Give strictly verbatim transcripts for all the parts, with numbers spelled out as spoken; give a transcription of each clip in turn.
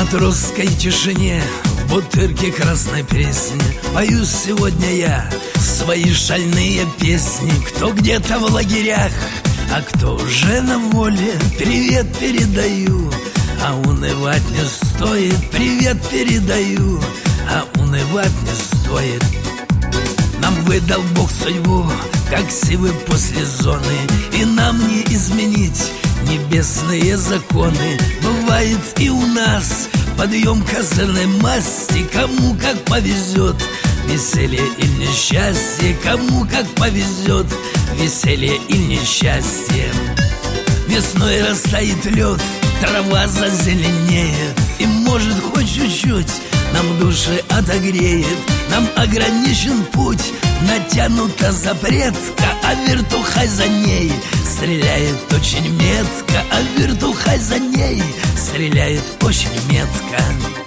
матросской тишине, в бутырке красной пресне пою сегодня я свои шальные песни. Кто где-то в лагерях, а кто уже на воле, привет передаю, а унывать не стоит. Привет передаю, а унывать не стоит. Нам выдал Бог судьбу, как сивы после зоны, и нам не изменить небесные законы. Бывает и у нас подъем козырной масти, кому как повезет, веселье или несчастье, кому как повезет, веселье или несчастье. Весной растает лед, трава зазеленеет, и может хоть чуть-чуть нам души отогреет. Нам ограничен путь, натянута запретка, а вертухай за ней стреляет очень метко, а вертухай за ней стреляет очень метко.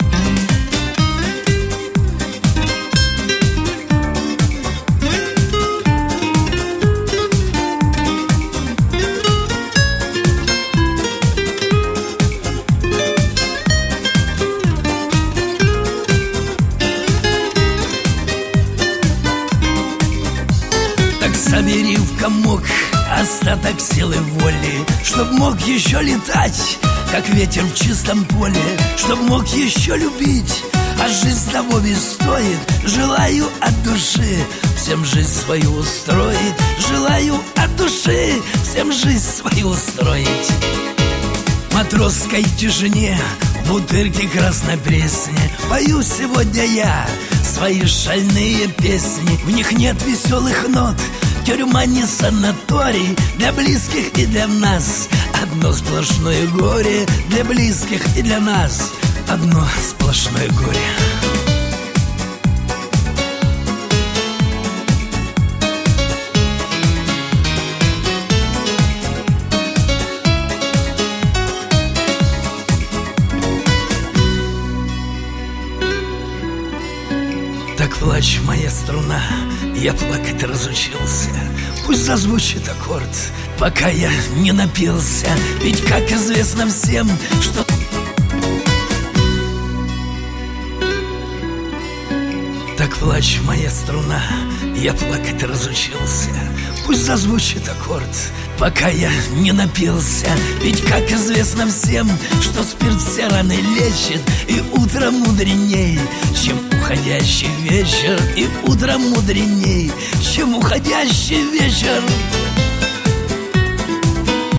Собери в комок остаток силы воли, чтоб мог еще летать, как ветер в чистом поле, чтоб мог еще любить, а жизнь того ведь стоит. Желаю от души всем жизнь свою устроить, желаю от души всем жизнь свою устроить. В матросской тишине, в бутырке красной пресне пою сегодня я свои шальные песни. В них нет веселых нот, тюрьма не санаторий, для близких и для нас одно сплошное горе. Для близких и для нас одно сплошное горе. Так плачь, моя струна, я плакать разучился. Пусть зазвучит аккорд, пока я не напился. Ведь, как известно всем, что... Так плачь, моя струна, я плакать разучился. Пусть зазвучит аккорд, пока я не напился. Ведь, как известно всем, что спирт все раны лечит, и утро мудреней, чем уходящий вечер. И утро мудреней, чем уходящий вечер.